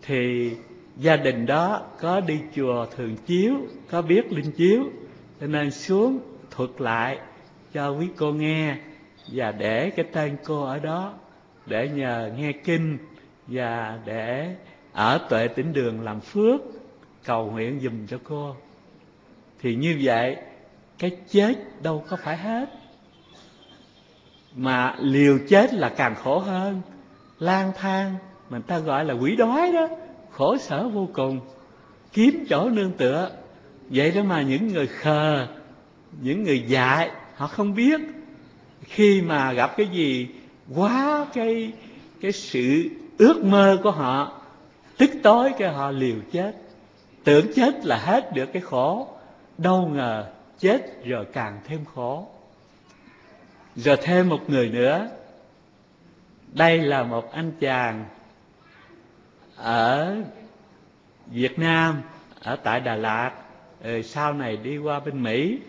thì gia đình đó có đi chùa thường chiếu, có biết linh chiếu, cho nên xuống thuật lại cho quý cô nghe, và để cái tên cô ở đó để nhờ nghe kinh, và để ở Tuệ Tĩnh Đường làm phước, cầu nguyện giùm cho cô. Thì như vậy cái chết đâu có phải hết, mà liều chết là càng khổ hơn. Lang thang mình ta gọi là quỷ đói đó, khổ sở vô cùng, kiếm chỗ nương tựa. Vậy đó mà những người khờ, những người dại, họ không biết. Khi mà gặp cái gì quá cái sự ước mơ của họ, tức tối cái họ liều chết, tưởng chết là hết được cái khổ. Đâu ngờ chết rồi càng thêm khổ. Rồi thêm một người nữa. Đây là một anh chàng ở Việt Nam, ở tại Đà Lạt, sau này đi qua bên Mỹ.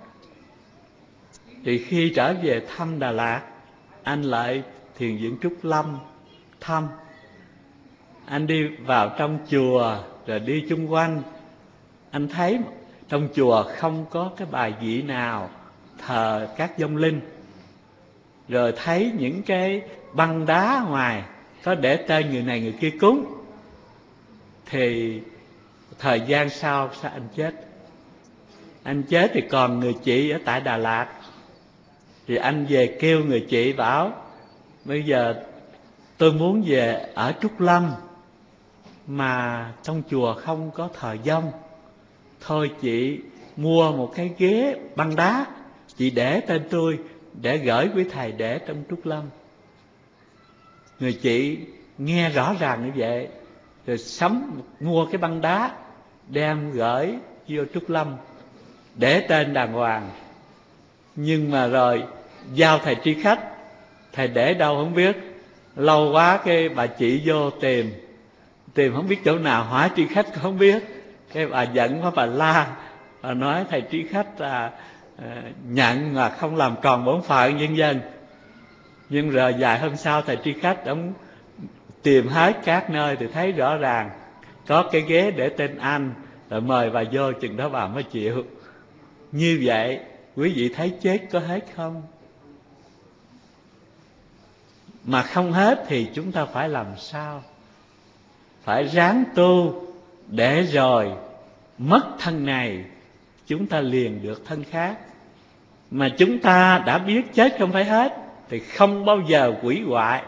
Thì khi trở về thăm Đà Lạt, anh lại thiền viện Trúc Lâm thăm. Anh đi vào trong chùa rồi đi chung quanh, anh thấy trong chùa không có cái bài vị nào thờ các vong linh. Rồi thấy những cái băng đá ngoài có để tên người này người kia cúng. Thì thời gian sau anh chết. Anh chết thì còn người chị ở tại Đà Lạt. Thì anh về kêu người chị, bảo bây giờ tôi muốn về ở Trúc Lâm, mà trong chùa không có thờ vong. Thôi chị mua một cái ghế băng đá, chị để tên tôi để gửi quý thầy để trong Trúc Lâm. Người chị nghe rõ ràng như vậy, rồi mua cái băng đá đem gửi vô Trúc Lâm, để tên đàng hoàng. Nhưng mà rồi giao thầy tri khách, thầy để đâu không biết. Lâu quá cái bà chị vô tìm không biết chỗ nào, hỏi tri khách không biết. Cái bà giận quá, bà la, bà nói thầy tri khách là nhận mà không làm tròn bổn phận vân vân. Nhưng rồi vài hôm sau thầy tri khách ông tìm hết các nơi thì thấy rõ ràng có cái ghế để tên anh, rồi mời bà vô, chừng đó bà mới chịu. Như vậy quý vị thấy chết có hết không? Mà không hết thì chúng ta phải làm sao? Phải ráng tu, để rồi mất thân này chúng ta liền được thân khác. Mà chúng ta đã biết chết không phải hết thì không bao giờ hủy hoại.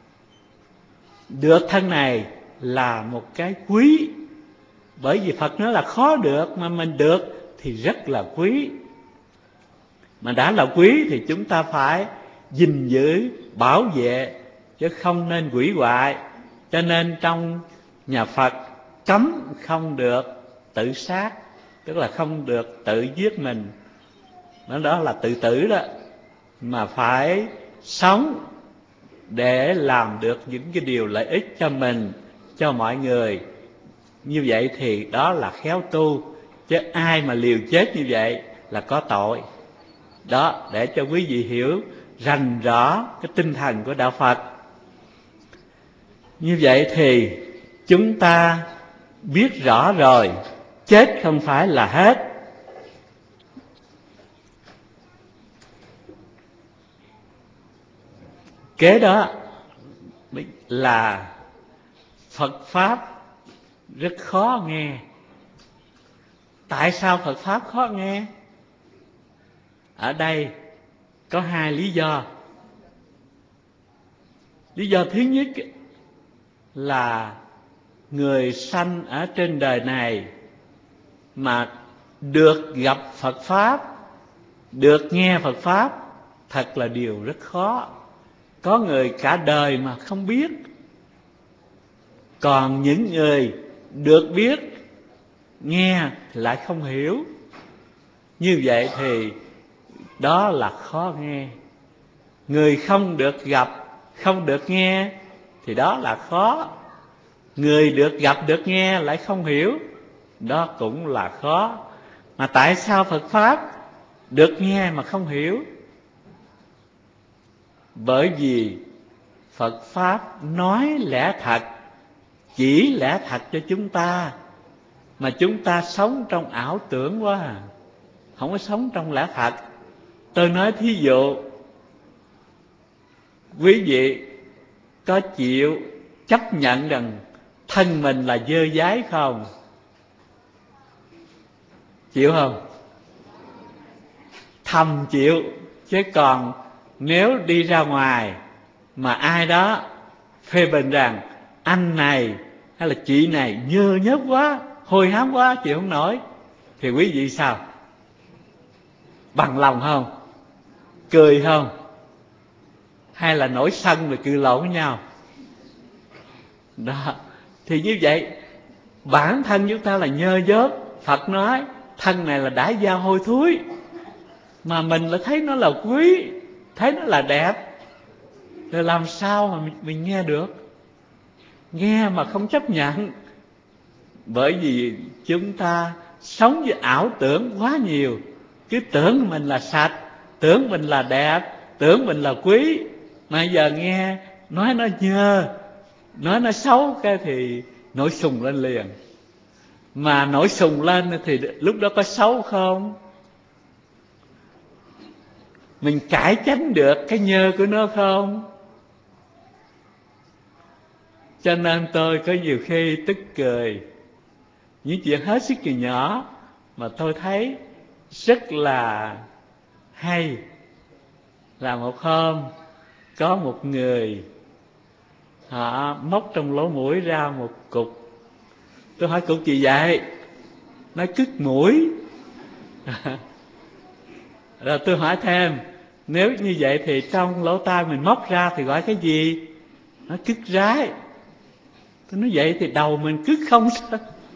Được thân này là một cái quý, bởi vì Phật nói là khó được, mà mình được thì rất là quý. Mà đã là quý thì chúng ta phải gìn giữ, bảo vệ, chứ không nên hủy hoại. Cho nên trong nhà Phật cấm không được tự sát, tức là không được tự giết mình. Đó là tự tử đó. Mà phải sống để làm được những cái điều lợi ích cho mình, cho mọi người. Như vậy thì đó là khéo tu. Chứ ai mà liều chết như vậy là có tội. Đó, để cho quý vị hiểu rành rõ cái tinh thần của Đạo Phật. Như vậy thì chúng ta biết rõ rồi, chết không phải là hết. Kế đó là Phật Pháp rất khó nghe. Tại sao Phật Pháp khó nghe? Ở đây có hai lý do. Lý do thứ nhất là người sanh ở trên đời này mà được gặp Phật Pháp, được nghe Phật Pháp, thật là điều rất khó. Có người cả đời mà không biết. Còn những người được biết, nghe lại không hiểu. Như vậy thì đó là khó nghe. Người không được gặp, không được nghe thì đó là khó. Người được gặp, được nghe lại không hiểu, đó cũng là khó. Mà tại sao Phật Pháp được nghe mà không hiểu? Bởi vì Phật Pháp nói lẽ thật, chỉ lẽ thật cho chúng ta, mà chúng ta sống trong ảo tưởng quá à, không có sống trong lẽ thật. Tôi nói thí dụ, quý vị có chịu chấp nhận rằng thân mình là dơ dáy không? Chịu không? Thầm chịu. Chứ còn nếu đi ra ngoài mà ai đó phê bình rằng anh này hay là chị này nhơ nhớp quá, hôi hám quá, chịu không nổi, thì quý vị sao? Bằng lòng không? Cười không? Hay là nổi sân rồi cười lộn với nhau? Đó. Thì như vậy, bản thân chúng ta là nhơ dớp. Phật nói thân này là đã dao hôi thối, mà mình lại thấy nó là quý, thấy nó là đẹp, rồi làm sao mà mình nghe được? Nghe mà không chấp nhận. Bởi vì chúng ta sống với ảo tưởng quá nhiều. Cứ tưởng mình là sạch, tưởng mình là đẹp, tưởng mình là quý, mà giờ nghe nói nó nhơ, nói nó xấu cái thì nổi sùng lên liền. Mà nổi sùng lên thì lúc đó có xấu không? Mình cải tránh được cái nhơ của nó không? Cho nên tôi có nhiều khi tức cười những chuyện hết sức kỳ nhỏ mà tôi thấy rất là hay. Là một hôm có một người họ móc trong lỗ mũi ra một cục. Tôi hỏi cục gì vậy? Nói cứt mũi. Rồi tôi hỏi thêm, nếu như vậy thì trong lỗ tai mình móc ra thì gọi cái gì? Nó cứt rái. Tôi nói vậy thì đầu mình cứt không sao?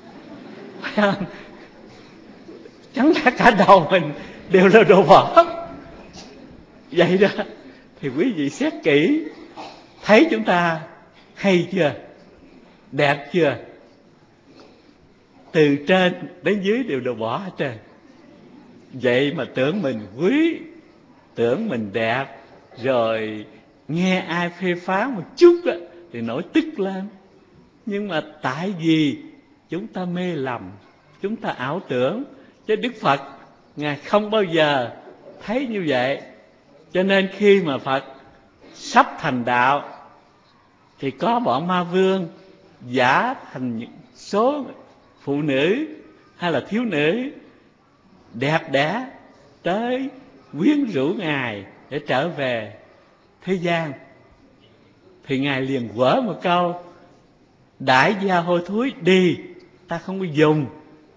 Chẳng lẽ cả đầu mình đều là đồ bỏ? Vậy đó. Thì quý vị xét kỹ, thấy chúng ta hay chưa? Đẹp chưa? Từ trên đến dưới đều đồ bỏ hết trơn. Vậy mà tưởng mình quý, tưởng mình đẹp, rồi nghe ai phê phán một chút đó, thì nổi tức lên. Nhưng mà tại vì chúng ta mê lầm, chúng ta ảo tưởng. Chứ Đức Phật Ngài không bao giờ thấy như vậy. Cho nên khi mà Phật sắp thành đạo thì có bọn ma vương giả thành những số phụ nữ hay là thiếu nữ đẹp đẽ tới quyến rũ Ngài để trở về thế gian. Thì Ngài liền quở một câu: đại gia hôi thối đi, ta không có dùng.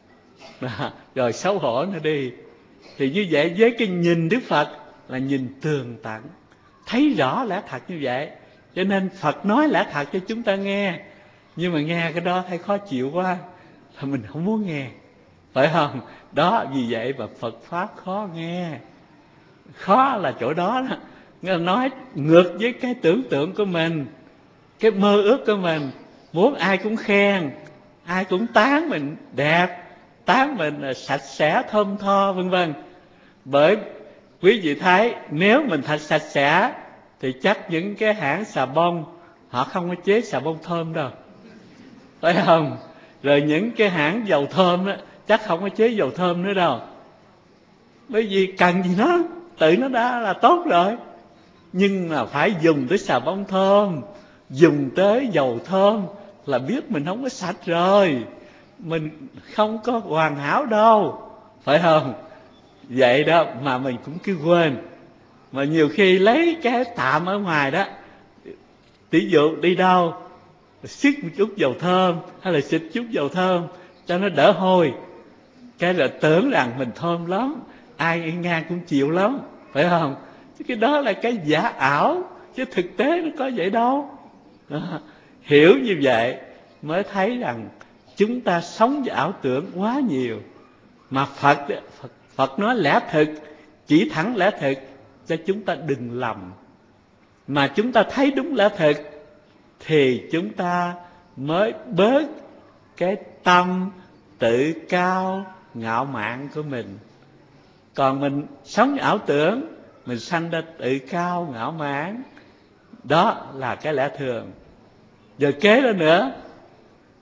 Rồi xấu hổ nó đi. Thì như vậy với cái nhìn Đức Phật là nhìn tường tận, thấy rõ lẽ thật như vậy. Cho nên Phật nói lẽ thật cho chúng ta nghe. Nhưng mà nghe cái đó thấy khó chịu quá thì mình không muốn nghe, phải không? Đó, vì vậy mà Phật Pháp khó nghe. Khó là chỗ đó đó. Nói ngược với cái tưởng tượng của mình, cái mơ ước của mình. Muốn ai cũng khen, ai cũng tán mình đẹp, tán mình là sạch sẽ thơm tho, vân vân. Bởi quý vị thấy, nếu mình thật sạch sẽ thì chắc những cái hãng xà bông họ không có chế xà bông thơm đâu, phải không? Rồi những cái hãng dầu thơm đó chắc không có chế dầu thơm nữa đâu. Bởi vì cần gì nó, tự nó đã là tốt rồi. Nhưng mà phải dùng tới xà bông thơm, dùng tới dầu thơm là biết mình không có sạch rồi, mình không có hoàn hảo đâu, phải không? Vậy đó mà mình cũng cứ quên. Mà nhiều khi lấy cái tạm ở ngoài đó, ví dụ đi đâu xịt một chút dầu thơm hay là xịt chút dầu thơm cho nó đỡ hôi, cái là tưởng rằng mình thơm lắm, ai ngang cũng chịu lắm, phải không? Chứ cái đó là cái giả ảo, chứ thực tế nó có vậy đâu. Đó. Hiểu như vậy mới thấy rằng chúng ta sống với ảo tưởng quá nhiều. Mà Phật nói lẽ thực, chỉ thẳng lẽ thực cho chúng ta đừng lầm. Mà chúng ta thấy đúng lẽ thực thì chúng ta mới bớt cái tâm tự cao ngạo mạn của mình. Còn mình sống với ảo tưởng, mình sanh ra tự cao ngạo mạn. Đó là cái lẽ thường. Rồi kế đó nữa,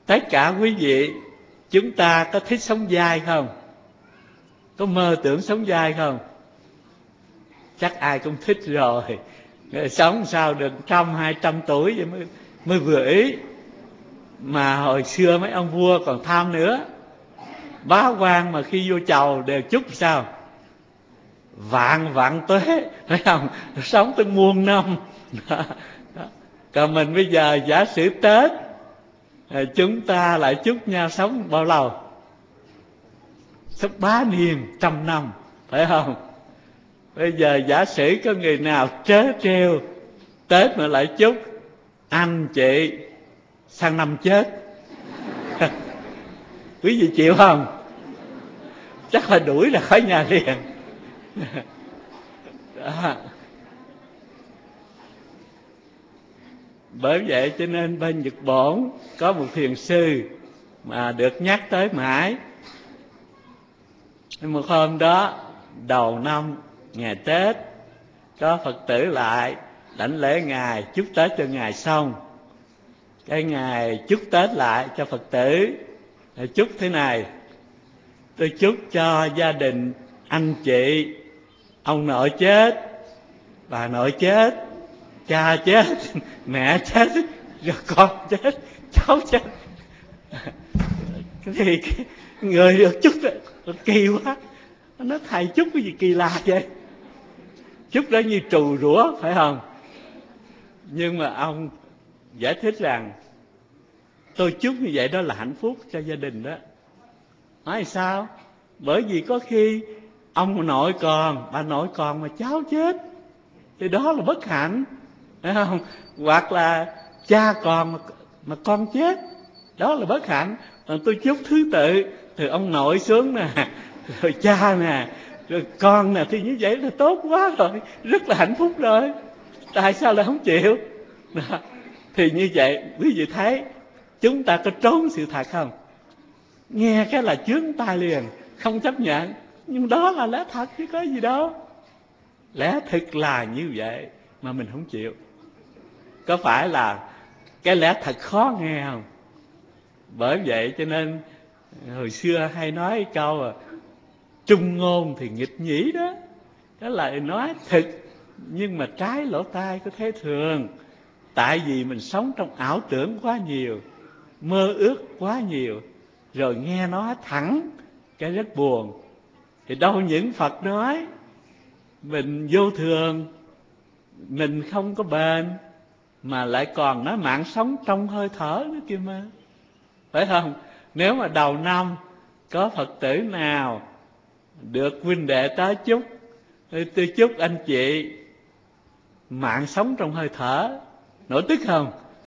Tất cả quý vị, chúng ta có thích sống dai không? Có mơ tưởng sống dai không? Chắc ai cũng thích rồi. Sống sao được 100-200 tuổi vậy mới vừa ý. Mà hồi xưa mấy ông vua còn tham nữa. Bá quan mà khi vô chầu đều chúc sao? Vạn vạn tuế, phải không? Sống tới muôn năm. Còn mình bây giờ giả sử Tết, chúng ta lại chúc nhau sống bao lâu? Sống bá niên 100 năm, phải không? Bây giờ giả sử có người nào trớ trêu Tết mà lại chúc anh chị sang năm chết, quý vị chịu không? Chắc là đuổi ra khỏi nhà liền. Đó. Bởi vậy cho nên bên Nhật Bổn có một thiền sư mà được nhắc tới mãi. Một hôm đó đầu năm ngày Tết, có Phật tử lại đảnh lễ Ngài, chúc Tết cho Ngài xong. Cái Ngài chúc Tết lại cho Phật tử, chúc thế này: tôi chúc cho gia đình anh chị, ông nội chết, bà nội chết, cha chết, mẹ chết, rồi con chết, cháu chết. Thì người được chúc kỳ quá. Nó nói thầy chúc cái gì kỳ lạ vậy? Chúc đó như trù rủa, phải không? Nhưng mà ông giải thích rằng tôi chúc như vậy đó là hạnh phúc cho gia đình đó. Nói sao? Bởi vì có khi ông nội còn, bà nội còn mà cháu chết thì đó là bất hạnh, phải không? Hoặc là cha còn mà con chết, đó là bất hạnh. Còn tôi chúc thứ tự từ ông nội xuống nè, rồi cha nè, rồi con nè, thì như vậy là tốt quá rồi, rất là hạnh phúc rồi. Tại sao lại không chịu? Đó. Thì như vậy quý vị thấy chúng ta có trốn sự thật không? Nghe cái là chướng tai liền, không chấp nhận. Nhưng đó là lẽ thật chứ có gì đâu. Lẽ thực là như vậy mà mình không chịu. Có phải là cái lẽ thật khó nghe không? Bởi vậy cho nên hồi xưa hay nói câu trung ngôn thì nghịch nhĩ đó. Đó là nói thực nhưng mà trái lỗ tai có thế thường. Tại vì mình sống trong ảo tưởng quá nhiều, mơ ước quá nhiều, rồi nghe nói thẳng cái rất buồn. Thì đâu những Phật nói mình vô thường, mình không có bền, mà lại còn nói mạng sống trong hơi thở nữa kia mà, phải không? Nếu mà đầu năm có Phật tử nào được huynh đệ tới chúc, tôi chúc anh chị mạng sống trong hơi thở, nổi tức không?